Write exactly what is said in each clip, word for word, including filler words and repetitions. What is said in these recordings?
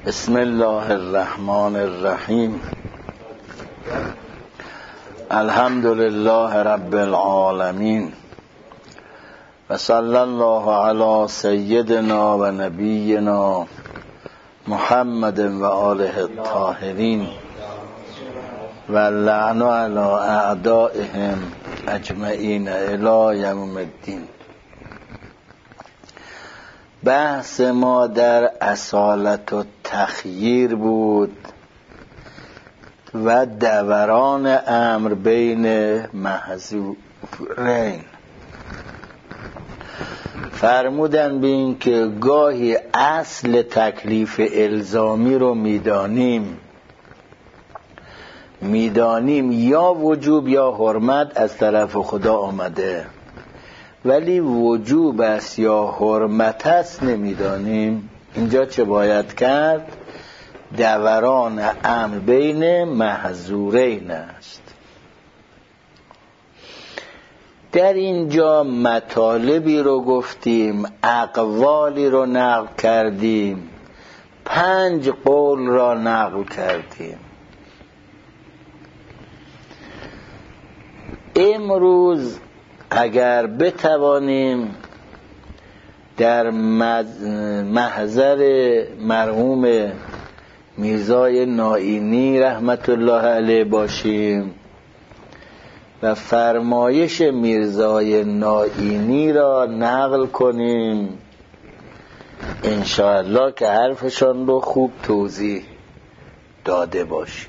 بسم الله الرحمن الرحیم. الحمد لله رب العالمین و صلی الله علی سیدنا و نبینا محمد و آله الطاهرین و لعن علی اعدائهم اجمعین الی یوم الدین. بحث ما در اصالت و تخییر بود و دوران امر بین محذورین. فرمودن به این که گاهی اصل تکلیف الزامی رو میدانیم میدانیم یا وجوب یا حرمت از طرف خدا آمده، ولی وجوب است یا حرمت است نمیدانیم. اینجا چه باید کرد؟ دوران امر بین محذورین است. در اینجا مطالبی رو گفتیم، اقوالی رو نقل کردیم، پنج قول را نقل کردیم. امروز اگر بتوانیم در محضر مرحوم میرزای نائینی رحمت الله علیه باشیم و فرمایش میرزای نائینی را نقل کنیم، انشاءالله که حرفشان رو خوب توضیح داده باشیم.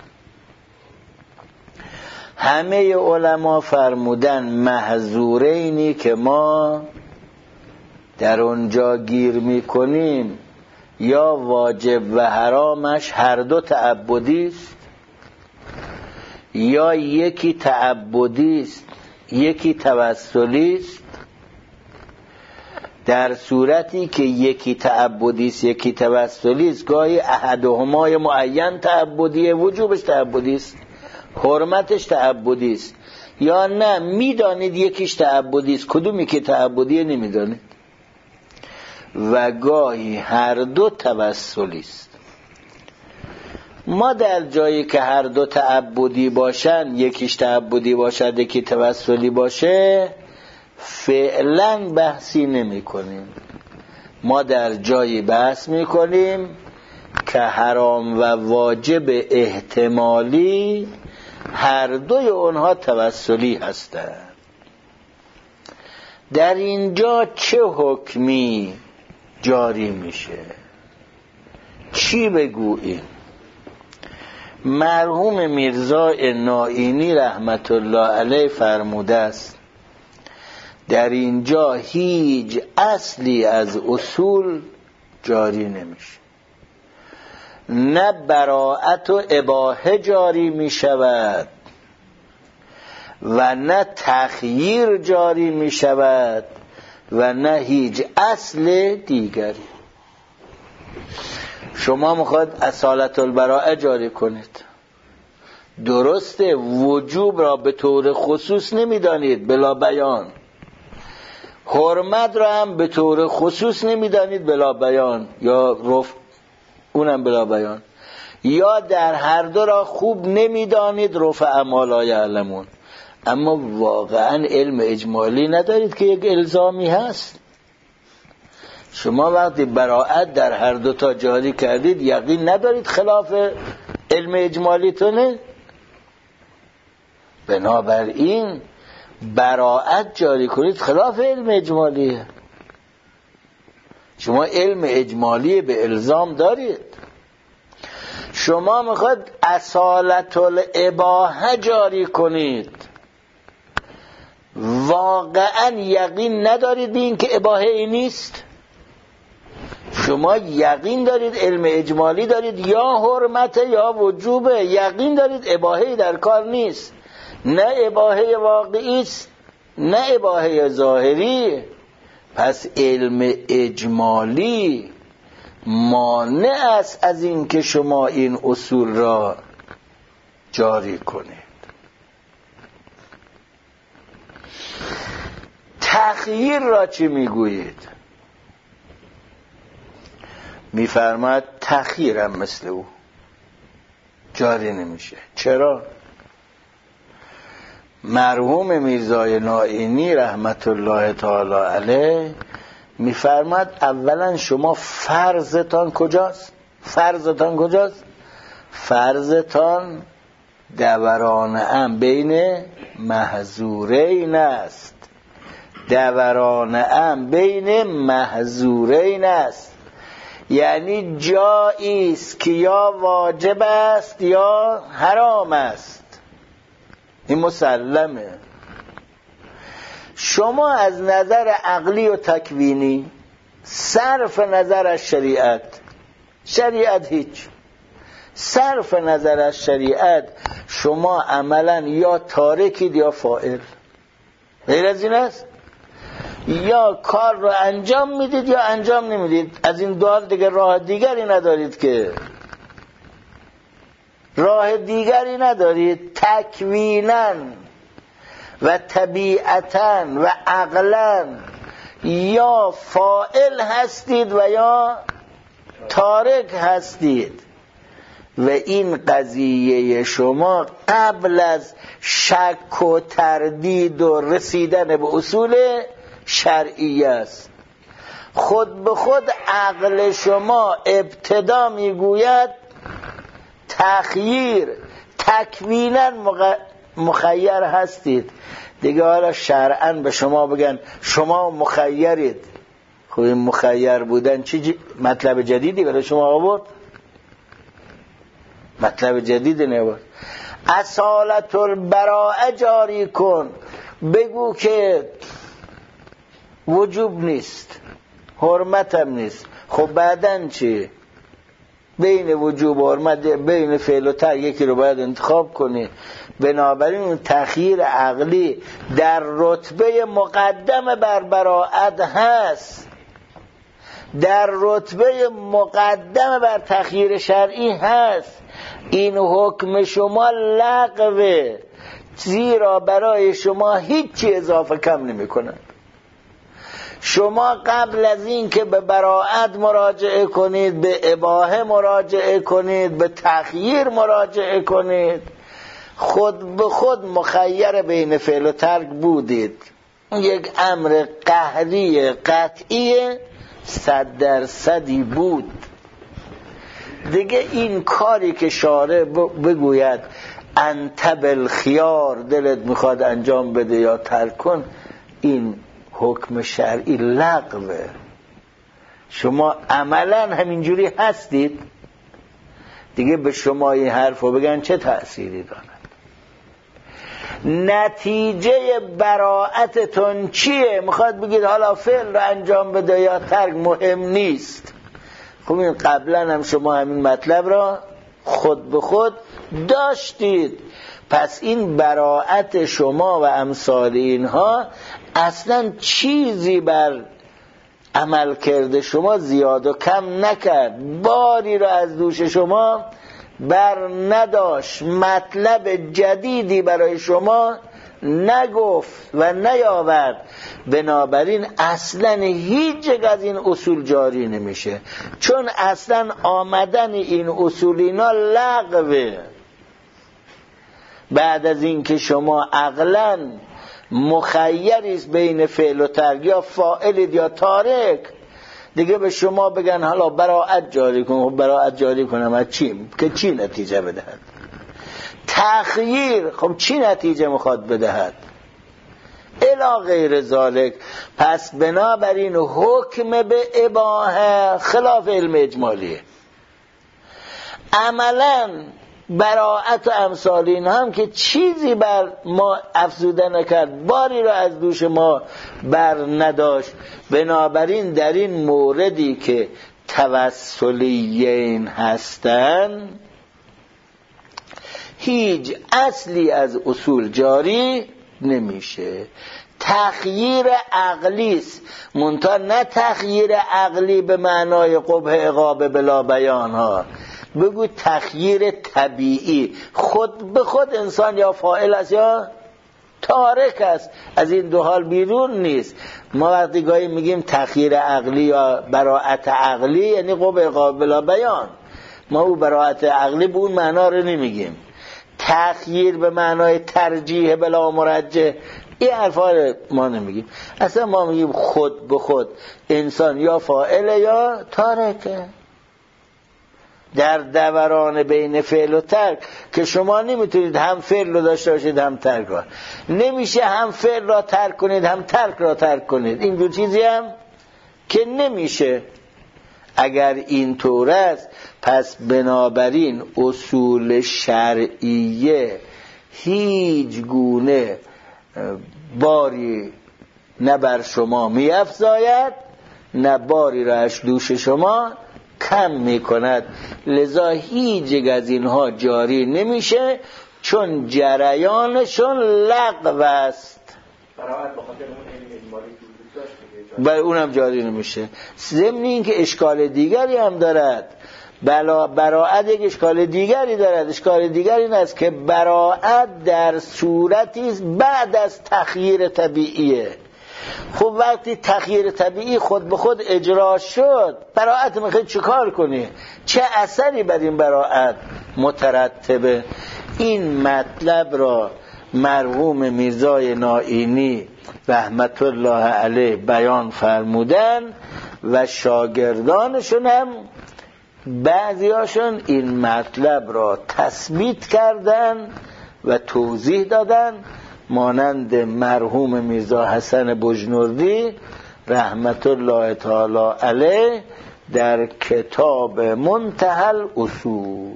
همه علما فرمودن محذورینی که ما در اونجا گیر میکنیم یا واجب و حرامش هر دو تعبدی است، یا یکی تعبدی است یکی توسلی است. در صورتی که یکی تعبدی است یکی توسلی است، گاهی احدهما معین تعبدیه، وجوبش تعبدی است، حرمتش تعبدی است، یا نه میدانید یکیش تعبدی است، کدومی که تعبدیه نمیدانید، و گاهی هر دو توسلی است. ما در جایی که هر دو تعبدی باشن، یکیش تعبدی باشد یکی توسلی باشه، فعلا بحثی نمی کنیم. ما در جایی بحث می کنیم که حرام و واجب احتمالی هر دوی اونها توسلی هستند. در اینجا چه حکمی جاری میشه؟ چی بگوییم؟ مرحوم میرزای نائینی رحمت الله علیه فرموده است در اینجا هیچ اصلی از اصول جاری نمیشه، نه براءت و اباحه جاری می شود و نه تخییر جاری می شود و نه هیچ اصل دیگری. شما میخواد اصالت البراءه جاری کنید، درسته، وجوب را به طور خصوص نمیدانید بلا بیان، حرمت را هم به طور خصوص نمیدانید بلا بیان، یا رفع اونم بلا بیان، یا در هر دو را خوب نمیدانید رفع اما لا یعلمون، اما واقعا علم اجمالی ندارید که یک الزامی هست. شما وقتی براءت در هر دو تا جاری کردید یقین ندارید خلاف علم اجمالیتونه؟ بنابراین براءت جاری کنید خلاف علم اجمالیه. شما علم اجمالی به الزام دارید. شما میخواد اصالت الاباحه جاری کنید، واقعا یقین ندارید به این که اباحه ای نیست. شما یقین دارید علم اجمالی دارید، یا حرمت یا وجوبه، یقین دارید اباحه در کار نیست، نه اباحه واقعی است نه اباحه ظاهری. پس علم اجمالی مانع است از این که شما این اصول را جاری کنید. تخییر را چی میگویید؟ میفرماد تأخیرم مثل او جاری نمیشه. چرا؟ مرحوم میرزای نائینی رحمت الله تعالی علیه میفرماد اولا شما فرضتان کجاست؟ فرضتان کجاست؟ فرضتان دوران ام بین محظورین است. دوران ام بین محظورین است، یعنی جایی است که یا واجب است یا حرام است. این مسلمه. شما از نظر عقلی و تکوینی صرف نظر از شریعت، شریعت هیچ، صرف نظر از شریعت شما عملا یا تارکید یا فاعل، غیر از این است. یا کار رو انجام میدید یا انجام نمیدید. از این دوال دیگه راه دیگری ندارید، که راه دیگری ندارید. تکویناً و طبیعتاً و عقلاً یا فاعل هستید و یا تارک هستید. و این قضیه شما قبل از شک و تردید و رسیدن به اصول شرعی است. خود به خود عقل شما ابتدا میگوید تخییر، تکویناً مخیر هستید. دیگه حالا شرعاً به شما بگن شما مخیرید. خب این مخیر بودن چی ج... مطلب جدیدی برای شما آورد؟ مطلب جدیدی نبود. اصالت البراءه جاری کن، بگو که وجوب نیست، حرمتم نیست. خب بعدن چی؟ بین وجوب و حرمت، بین فعل و ترک یکی رو باید انتخاب کنی. بنابراین اون تخییر عقلی در رتبه مقدم بر براءت هست، در رتبه مقدم بر تخییر شرعی هست. این حکم شما لغوه، زیرا برای شما هیچی اضافه کم نمی کنند. شما قبل از این که به براءت مراجعه کنید، به اباحه مراجعه کنید، به تخییر مراجعه کنید، خود به خود مخیر بین فعل و ترک بودید. یک امر قهری قطعی صد درصدی بود. دیگه این کاری که شارع بگوید انت بالخیار، دلت میخواد انجام بده یا ترک کن، این حکم شرعی لغوه. شما عملا همینجوری هستید. دیگه به شما این حرف رو بگن چه تأثیری دارد؟ نتیجه براءتتون چیه؟ میخواد بگید حالا فعل رو انجام بده یا ترک مهم نیست. خب این قبلا هم شما همین مطلب را خود به خود داشتید. پس این براءت شما و امثال اینها اصلا چیزی بر عمل کرده شما زیاد و کم نکرد، باری را از دوش شما بر نداشت، مطلب جدیدی برای شما نگفت و نیاورد. بنابراین اصلا هیچ یک از این اصول جاری نمیشه، چون اصلا آمدن این اصول اینا لغوه. بعد از این که شما عقلاً مخیریست بین فعل و ترک، یا فاعلید یا تارک، دیگه به شما بگن حالا براءت جاری کن. خب براءت جاری کنم از چی؟ که چی نتیجه بدهد؟ تخییر خب چی نتیجه میخواد بدهد؟ الی غیر ذالک. پس بنابراین حکم به اباحه خلاف علم اجمالیه. عملاً براءت و امثال این هم که چیزی بر ما افزوده نکرد، باری را از دوش ما بر نداشت. بنابراین در این موردی که توسلیین هستن هیچ اصلی از اصول جاری نمیشه. تخییر عقلی است، منتها نه تخییر عقلی به معنای قبح عقاب بلا بیان ها. بگو تخییر طبیعی، خود به خود انسان یا فاعل است یا تارک است، از این دو حال بیرون نیست. ما وقتی گاهی میگیم تخییر عقلی یا براءت عقلی یعنی قبح قابل بیان، ما او براءت عقلی به اون معنا رو نمیگیم. تخییر به معنای ترجیح بلا مرجح این حرفا رو ما نمیگیم. اصلا ما میگیم خود به خود انسان یا فاعل یا تارکه. در دوران بین فعل و ترک که شما نمیتونید هم فعل رو داشته باشید هم ترک را، نمیشه هم فعل را ترک کنید هم ترک را ترک کنید، این دو چیزی هم که نمیشه. اگر این طور است پس بنابراین اصول شرعیه هیچ گونه باری نه بر شما می‌افزاید نه باری را از دوش شما کم می‌کند، لذا هیچ یک از اینها جاری نمیشه چون جریانشون لغو است. براعت بخاطر اون علم اجمالی که داشت برای اونم جاری نمیشه. ضمن این که اشکال دیگری هم دارد. بلا براعت یک اشکال دیگری دارد. اشکال دیگری این است که براعت در صورتی است بعد از تخییر طبیعیه. خب وقتی تخییر طبیعی خود به خود اجرا شد، براعت میخواد چیکار کنی؟ چه اثری بر این براعت مترتبه؟ این مطلب را مرحوم میرزای نائینی رحمت الله علیه بیان فرمودن و شاگردانشون هم بعضیاشون این مطلب را تثبیت کردن و توضیح دادن، مانند مرحوم میرزا حسن بجنوردی رحمت الله تعالی علیه در کتاب منتهی الاصول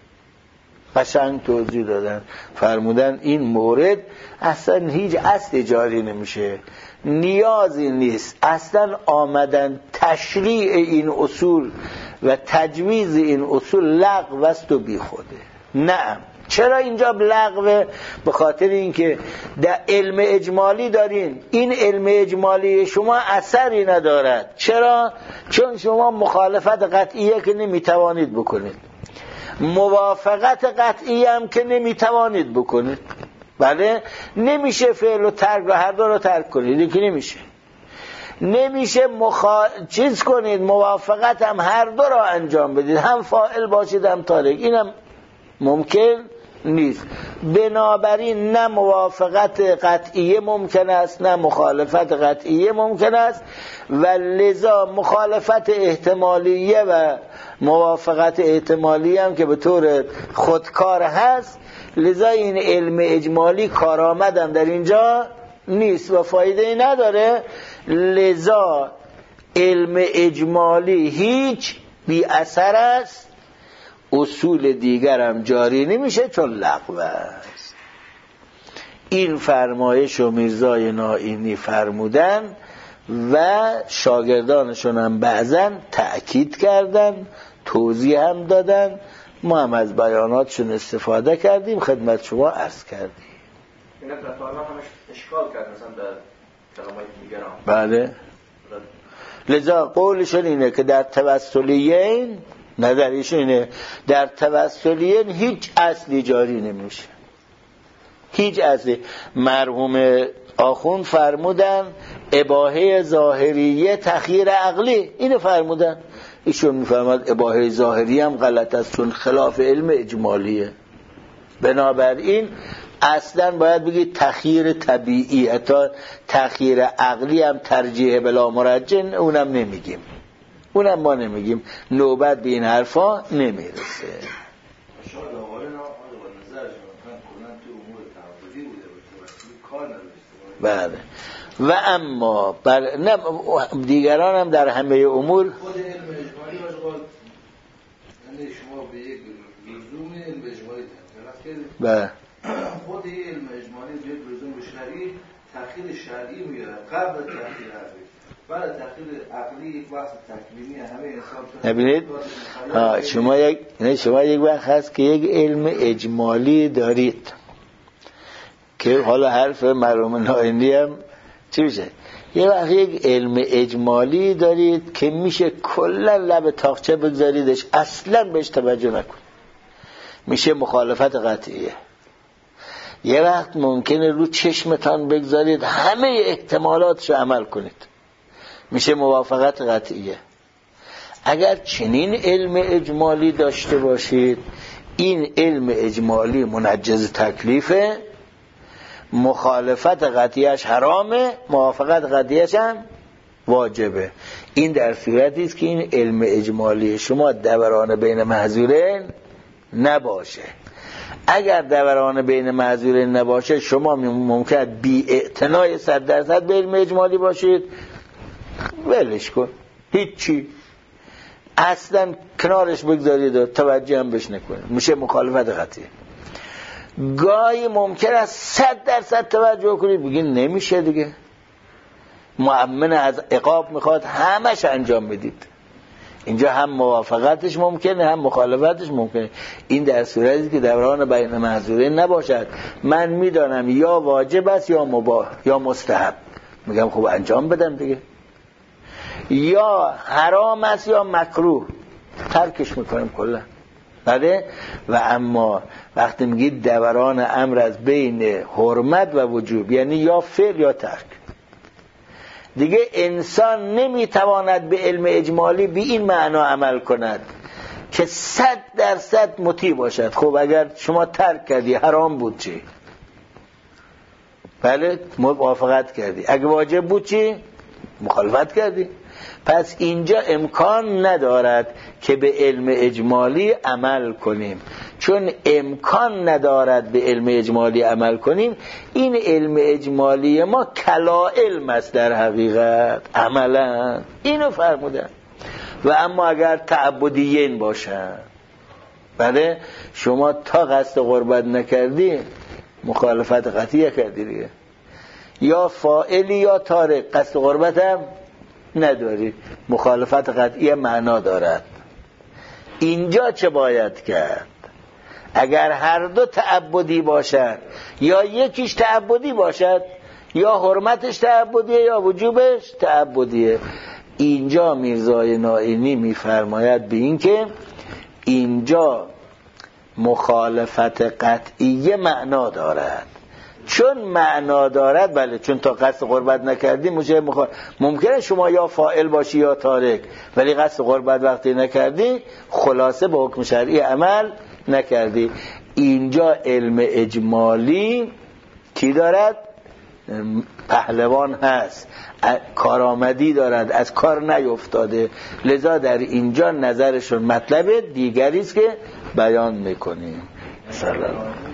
قشنگ توضیح دادن، فرمودن این مورد اصلا هیچ اصل جاری نمیشه، نیازی نیست اصلا آمدن تشریع این اصول و تجویز این اصول لغو است و بی خوده. نه، چرا اینجا لغوه؟ به خاطر اینکه در علم اجمالی دارین، این علم اجمالی شما اثری ندارد. چرا؟ چون شما مخالفت قطعیه که نمیتوانید بکنید، موافقت قطعی هم که نمیتوانید بکنید. بله، نمیشه فعل و ترک و هر دو رو ترک کنید، که نمیشه نمیشه مخا... چیز کنید موافقت هم هر دو را انجام بدید، هم فاعل باشید هم تارک، اینم ممکن نیست. بنابراین نه موافقت قطعیه ممکن است نه مخالفت قطعیه ممکن است و لذا مخالفت احتمالیه و موافقت احتمالیه هم که به طور خودکار هست، لذا این علم اجمالی کارآمدم در اینجا نیست و فایده نداره. لذا علم اجمالی هیچ بی اثر است، اصول دیگر هم جاری نمیشه چون لغو است. این فرمایش و میرزای نائینی فرمودن و شاگردانشون هم بعضن تأکید کردن، توضیح هم دادن، ما هم از بیاناتشون استفاده کردیم، خدمت شما عرض کردیم. این اطلاع همش اشکال کرد مثلا در کلامات دیگران. بله، لذا قولشون اینه که در توسلیین، نظریشون اینه در توسلیین هیچ اصلی جاری نمیشه، هیچ اصلی. مرحوم آخوند فرمودن اباحه ظاهریه تخییر عقلی، اینو فرمودن. ایشون میفرماد اباحه ظاهری هم غلط است چون خلاف علم اجمالیه. بنابراین اصلا باید بگید تخییر طبیعی، حتی تخییر عقلی هم ترجیح بلا مرجح اونم نمیگیم، اونم ما نمیگیم، نوبت به این حرفا نمیرسه. شاید آقای نظر شما کنن تو امور تعبدی بوده باشه کار نداشته. بله، و اما بر نه دیگران هم در همه امور خود علم اجمالی باشه، یعنی شما به یک لزوم علم اجمالی طرف کردید. بله، خود علم اجمالی به یک لزوم شرعی تخیل شرعی میاره قبل تخیل عقلی. بعد تخیل عقلی یک بحث تکوینی همه انسان. نبینید شما یک نه شما یک وقت هست که یک علم اجمالی دارید که حالا حرف مرحوم نائینی هم چی میشه؟ یه وقت یک علم اجمالی دارید که میشه کلا لب تاقچه بگذاریدش، اصلا بهش توجه نکن، میشه مخالفت قطعیه. یه وقت ممکنه رو چشمتان بگذارید همه احتمالاتش رو عمل کنید، میشه موافقت قطعیه. اگر چنین علم اجمالی داشته باشید، این علم اجمالی منجز تکلیفه، مخالفت قطعیش حرامه، موافقت قطعیش هم واجبه. این در صورتی است که این علم اجمالی شما دوران بین محظورین نباشه. اگر دوران بین محظورین نباشه، شما ممکن بی اعتنای صد درصد به علم اجمالی باشید، ولش کن، هیچی، اصلا کنارش بگذارید و توجه هم بهش نکنید، میشه مخالفت قطعی. گاهی ممکن است صد درصد توجه کنید، بگید نمیشه دیگه، مؤمن از عقاب میخواد همش انجام بدید. اینجا هم موافقتش ممکنه هم مخالفتش ممکنه. این در صورتی که دوران بین محظورین نباشد. من میدانم یا واجب است یا مباح یا مستحب، میگم خب انجام بدم دیگه، یا حرام است یا مکروه، ترکش میکنم کلا. بله. و اما وقتی میگید دوران امر از بین حرمت و وجوب، یعنی یا فعل یا ترک، دیگه انسان نمیتواند به علم اجمالی به این معنا عمل کند که صد درصد مطیع باشد. خب اگر شما ترک کردی حرام بود چی؟ بله، موافقت کردی. اگه واجب بود چی؟ مخالفت کردی. پس اینجا امکان ندارد که به علم اجمالی عمل کنیم. چون امکان ندارد به علم اجمالی عمل کنیم، این علم اجمالی ما کلا علم است در حقیقت، عملا اینو فرمودن. و اما اگر تعبدیین باشن، بله، شما تا قصد قربت نکردی مخالفت قطعی کردی دیگه، یا فاعلی یا تارک، قصد قربت هم نداری، مخالفت قطعی معنا دارد. اینجا چه باید کرد؟ اگر هر دو تعبدی باشد، یا یکیش تعبدی باشد، یا حرمتش تعبدیه یا وجوبش تعبدیه، اینجا میرزای نائینی میفرماید به این که اینجا مخالفت قطعی معنا دارد. چون معنا دارد، بله، چون تا قصد قربت نکردی میشه مخال... ممکنه شما یا فاعل باشی یا تارک، ولی قصد قربت وقتی نکردی خلاصه به حکم شرعی عمل نکردی. اینجا علم اجمالی کی دارد؟ پهلوان هست، کارآمدی دارد، از کار نیفتاده، لذا در اینجا نظرشون مطلب دیگری است که بیان میکنیم. سلام.